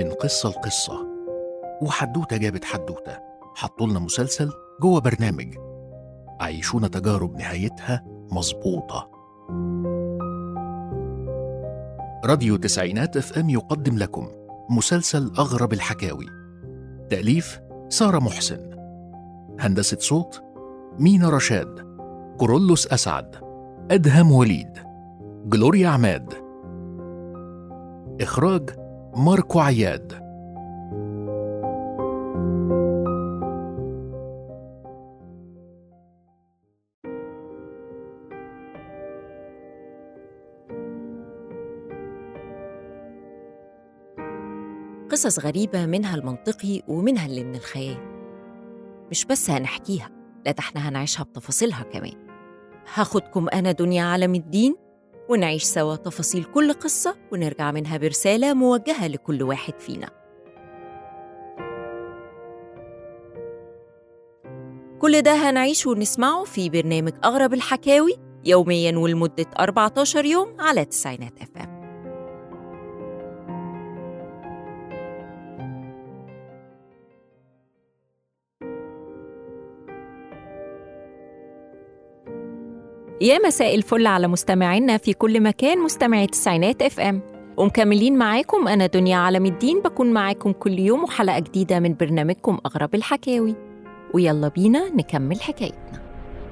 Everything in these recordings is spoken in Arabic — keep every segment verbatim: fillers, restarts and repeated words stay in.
من قصة لقصة، وحدوتة جابت حدوتة، حطولنا مسلسل جوه برنامج، عيشونا تجارب نهايتها مظبوطة. راديو تسعينات اف ام يقدم لكم مسلسل أغرب الحكاوي. تأليف سارة محسن، هندسة صوت مينا رشاد، كورولوس أسعد، أدهم وليد، جلوريا عماد، إخراج ماركو عياد. قصص غريبة، منها المنطقي ومنها اللي من الخيال. مش بس هنحكيها، لا ده احنا هنعيشها بتفاصيلها كمان. هاخدكم أنا دنيا عالم الدين ونعيش سوا تفاصيل كل قصة، ونرجع منها برسالة موجهة لكل واحد فينا. كل ده هنعيشه ونسمعه في برنامج أغرب الحكاوي، يومياً ولمدة أربعة عشر يوم على تسعينات اف ام. يا مساء الفل على مستمعينا في كل مكان، مستمعي تسعينات اف ام، ومكملين معاكم أنا دنيا عالم الدين، بكون معاكم كل يوم وحلقة جديدة من برنامجكم أغرب الحكاوي. ويلا بينا نكمل حكايتنا.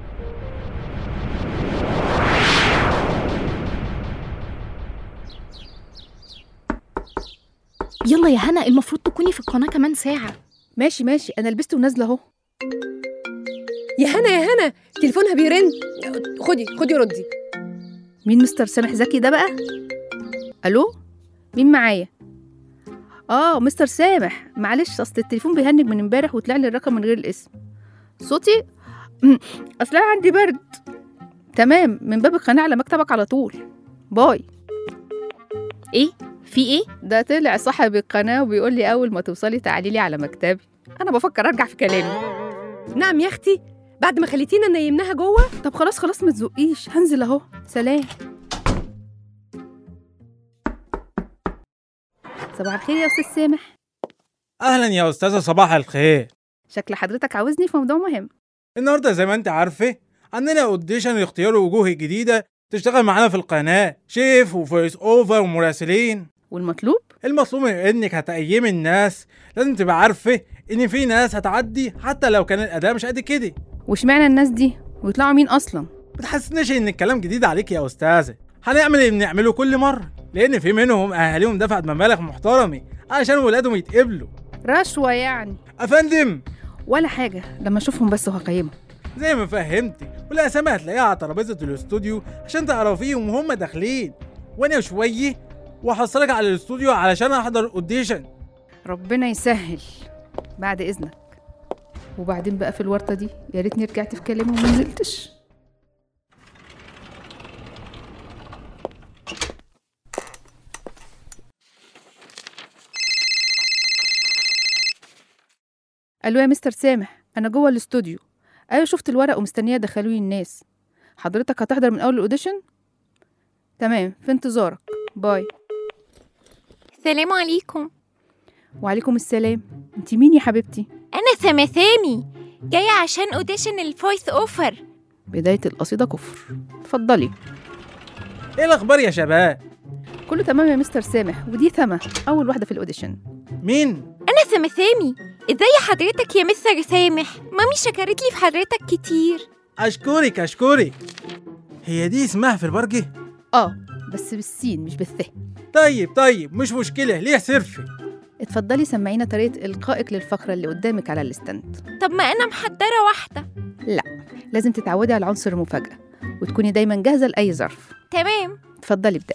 يلا يا هنا، المفروض تكوني في القناة كمان ساعة. ماشي ماشي، أنا لبست ونازلة أهو. يا هنا يا هنا، تليفونها بيرن، خدي خدي ردي. مين مستر سامح زكي ده بقى؟ ألو، مين معايا؟ آه مستر سامح، معلش أصل التليفون بيهنج من امبارح وطلع لي الرقم من غير الاسم. صوتي أصلا عندي برد. تمام، من باب القناة على مكتبك على طول. باي. إيه؟ في إيه؟ ده طلع صاحب القناة وبيقول لي أول ما توصلي تعالي لي على مكتبي. أنا بفكر أرجع في كلامي. نعم يا أختي، بعد ما خليتينا نيمناها جوه. طب خلاص خلاص ما تزقيش، هنزل أهو، سلام. صباح الخير يا أستاذ سامح. أهلا يا أستاذة، صباح الخير. شكل حضرتك عاوزني في موضوع مهم. النهاردة زي ما أنت عارفة عندنا أوديشن لاختيار وجوه جديدة تشتغل معانا في القناة، شيف وفويس أوفر ومراسلين. والمطلوب؟ المطلوب إنك هتقيمي الناس، لازم تبقى عارفة إن في ناس هتعدي حتى لو كان الأداء مش قد كده. واشمعنى الناس دي؟ ويطلعوا مين أصلا؟ متحسنش إن الكلام جديد عليك يا أستاذة. هنعمل اللي بنعمله كل مرة، لأن في منهم أهاليهم دفعت مبالغ محترمة عشان ولادهم يتقبلوا. رشوة يعني؟ أفندم ولا حاجة، لما أشوفهم بس وهقيمهم. زي ما فهمتي، والأسامي هتلاقيها على ترابيزة الاستوديو عشان تعرفيهم وهم داخلين، وأنا شوية وهحصلك على الاستوديو علشان أحضر أوديشن. ربنا يسهل، بعد إذنك. وبعدين بقى في الورطة دي يا ريتني رجعت في كلامي وما نزلتش. ألو يا مستر سامح، أنا جوه الاستوديو. أيوة شفت الورق ومستنية دخلوني الناس. حضرتك هتحضر من أول الأوديشن؟ تمام، في انتظارك، باي. السلام عليكم. وعليكم السلام. انتي مين يا حبيبتي؟ أنا سماثامي، جاية عشان أوديشن الفويس أوفر. بداية القصيدة كفر. اتفضلي. إيه الأخبار يا شباب؟ كله تمام يا مستر سامح، ودي ثمة أول واحدة في الأوديشن. مين؟ أنا سماثامي. إزاي حضرتك يا مستر سامح؟ مامي شكرت لي في حضرتك كتير. أشكرك أشكرك. هي دي اسمها في البرجة؟ آه بس بالسين مش بالث. طيب طيب مش مشكلة، ليه سرفي. اتفضلي سمعينا طريقة إلقائك للفقرة اللي قدامك على الاستند. طب ما أنا محضرة واحدة. لا، لازم تتعودي على عنصر المفاجأة وتكوني دايما جاهزة لأي ظرف. تمام. اتفضلي ابدأ.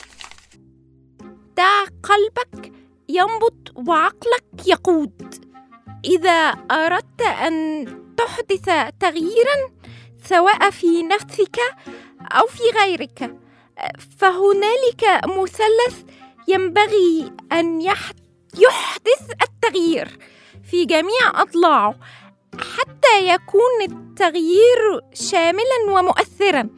دع قلبك ينبض وعقلك يقود. إذا أردت أن تحدث تغييرا سواء في نفسك أو في غيرك، فهنالك مثلث ينبغي أن يحدث التغيير في جميع أضلاعه حتى يكون التغيير شاملاً ومؤثراً.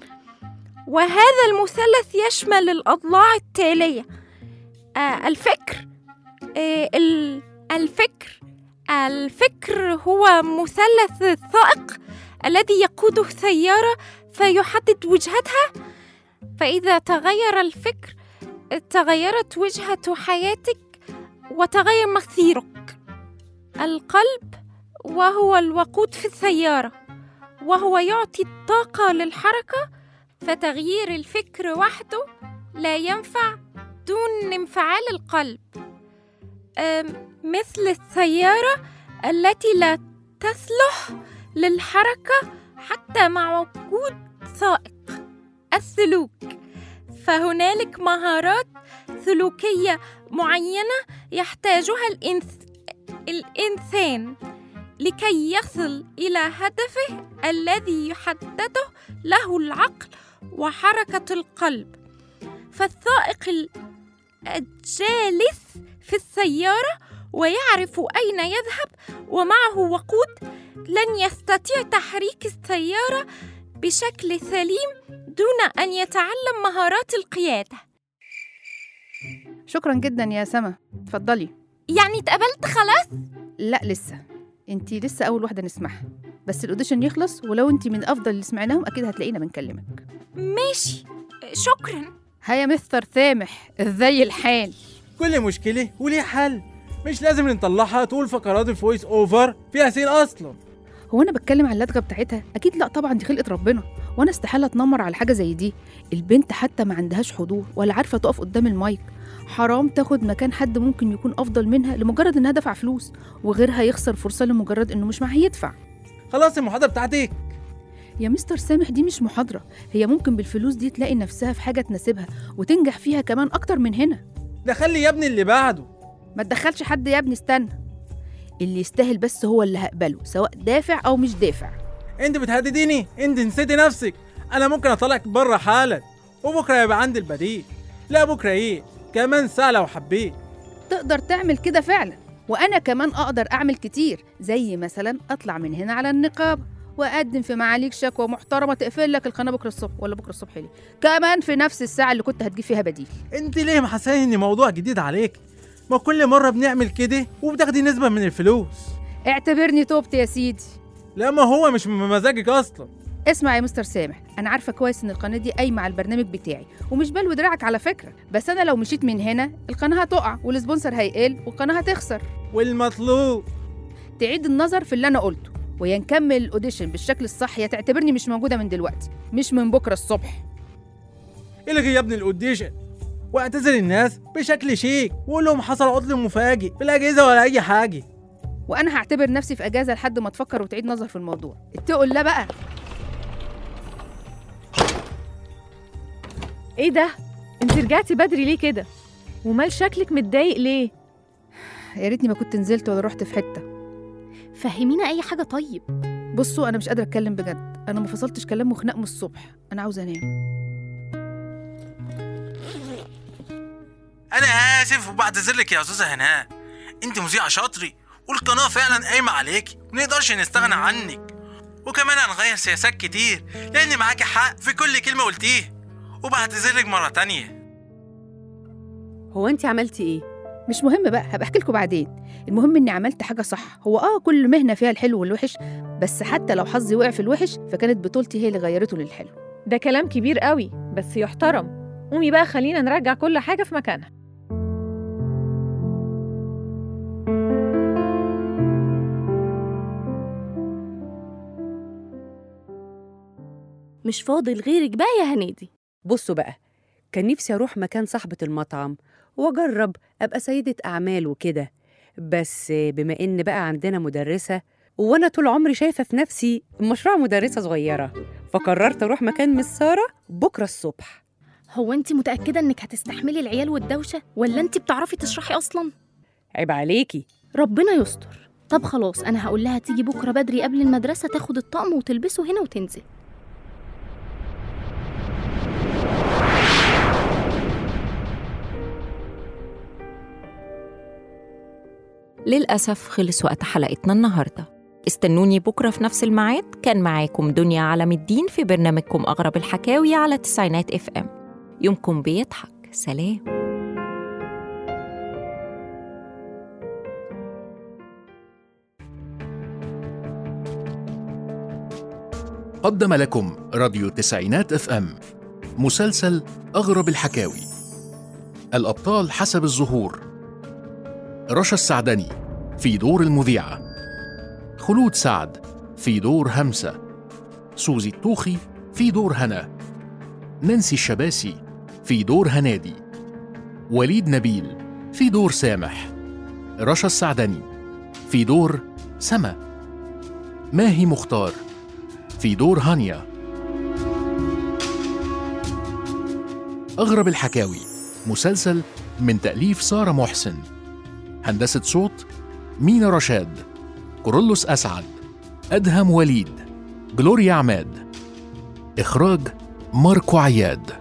وهذا المثلث يشمل الأضلاع التالية: الفكر آه ال- الفكر الفكر هو مثلث الثائق الذي يقوده السيارة فيحدد وجهتها، فإذا تغير الفكر تغيرت وجهة حياتك وتغير مصيرك. القلب وهو الوقود في السيارة، وهو يعطي الطاقة للحركة، فتغيير الفكر وحده لا ينفع دون انفعال القلب. مثل السيارة التي لا تصلح للحركة حتى مع وجود سائق. السلوك، فهنالك مهارات سلوكية معينة يحتاجها الإنس... الإنسان لكي يصل إلى هدفه الذي يحدده له العقل وحركة القلب. فالسائق الجالس في السيارة ويعرف أين يذهب ومعه وقود لن يستطيع تحريك السيارة بشكل سليم دون أن يتعلم مهارات القيادة. شكرا جدا يا سما، اتفضلي. يعني اتقبلت خلاص؟ لا لسه، انتي لسه اول واحده نسمعها، بس الاوديشن يخلص ولو انتي من افضل اللي سمعناهم اكيد هتلاقينا بنكلمك. ماشي، شكرا. هيا مستر سامح، ازاي الحال؟ كل مشكلة وليه حل، مش لازم نطلعها طول فقرات الفويس اوفر فيها سين اصلا. هو انا بتكلم على اللدغه بتاعتها؟ اكيد لا طبعا، دي خلقه ربنا، وانا استحاله اتنمر على حاجه زي دي. البنت حتى ما عندهاش حضور ولا عارفه تقف قدام المايك، حرام تاخد مكان حد ممكن يكون افضل منها لمجرد انها دفع فلوس، وغيرها يخسر فرصه لمجرد انه مش معاه يدفع. خلاص المحاضرة بتاعتك. يا مستر سامح دي مش محاضره، هي ممكن بالفلوس دي تلاقي نفسها في حاجه تناسبها وتنجح فيها كمان اكتر من هنا. ده خلي يا ابني اللي بعده. ما تدخلش حد يا ابني، استنى. اللي يستاهل بس هو اللي هقبله، سواء دافع او مش دافع. انت بتهدديني؟ انت نسيتي نفسك. انا ممكن اطلعك بره حالا وبكره يبقى عندي البديل. لا بكره ايه، كمان ساعه لو حبيت. تقدر تعمل كده فعلا، وانا كمان اقدر اعمل كتير، زي مثلا اطلع من هنا على النقابه واقدم في معاليك شكوى محترمه تقفل لك القناه بكره الصبح، ولا بكره الصبح ليه كمان في نفس الساعه اللي كنت هتجيب فيها بديل. انت ليه محساني ان موضوع جديد عليك؟ ما كل مره بنعمل كده وبتاخدي نسبه من الفلوس. اعتبرني توبت يا سيدي. لا ما هو مش من مزاجك اصلا. اسمع يا مستر سامح، انا عارفه كويس ان القناه دي قايمه على البرنامج بتاعي ومش بلوي دراعك على فكره، بس انا لو مشيت من هنا القناه هتقع والسبونسر هيقل والقناه هتخسر. والمطلوب تعيد النظر في اللي انا قلته، ويا نكمل الاوديشن بالشكل الصح يا تعتبرني مش موجوده من دلوقتي، مش من بكره الصبح. الغي يا ابني الاوديشن واعتذر الناس بشكل شيك وقول لهم حصل عطل مفاجئ بالاجهزه ولا اي حاجه. وانا هعتبر نفسي في اجازه لحد ما تفكر وتعيد نظر في الموضوع. اتقوا الله بقى. ايه ده؟ انت رجعتي بدري ليه كده؟ ومال شكلك متضايق ليه؟ يا ريتني ما كنت نزلت ولا رحت في حته. فهمينا اي حاجه طيب. بصوا انا مش قادره اتكلم بجد، انا ما فصلتش كلام وخناق من الصبح، انا عاوزه انام. انا اسف وبعتذر لك يا استاذه هناء، انت مذيعه شاطري والقناه فعلا قايمه عليكي ونقدرش نستغنى عنك، وكمان هنغير سياسات كتير لان معاكي حق في كل كلمه قلتيه، وبعتذر لك مره تانية. هو انت عملتي ايه؟ مش مهم بقى، هبقى احكي لكم بعدين. المهم اني عملت حاجه صح. هو اه كل مهنه فيها الحلو والوحش، بس حتى لو حظي وقع في الوحش فكانت بطولتي هي اللي غيرته للحلو. ده كلام كبير قوي بس يحترم. قومي بقى خلينا نرجع كل حاجه في مكانها. مش فاضل غيرك بقى يا هنادي. بصوا بقى، كان نفسي اروح مكان صاحبة المطعم واجرب ابقى سيدة اعمال وكده، بس بما ان بقى عندنا مدرسة وانا طول عمري شايفة في نفسي مشروع مدرسة صغيرة، فقررت اروح مكان مس سارة بكرة الصبح. هو انت متأكدة انك هتستحملي العيال والدوشة ولا انت بتعرفي تشرحي اصلا؟ عيب عليكي. ربنا يستر. طب خلاص انا هقول لها تيجي بكرة بدري قبل المدرسة تاخد الطقم وتلبسه هنا وتنزل. للأسف خلص وقت حلقتنا النهاردة. استنوني بكرة في نفس الميعاد. كان معاكم دنيا علم الدين في برنامجكم أغرب الحكاوي على تسعينات اف ام. يومكم بيضحك. سلام. قدم لكم راديو تسعينات اف ام مسلسل أغرب الحكاوي. الأبطال حسب الظهور: رشا السعدني في دور المذيعة، خلود سعد في دور همسة، سوزي الطوخي في دور هنا، نانسي الشباسي في دور هنادي، وليد نبيل في دور سامح، رشا السعدني في دور سما، ماهي مختار في دور هانيا. أغرب الحكاوي مسلسل من تأليف سارة محسن، هندسة صوت مينا رشاد، كورولوس أسعد، أدهم وليد، جلوريا عماد، إخراج ماركو عياد.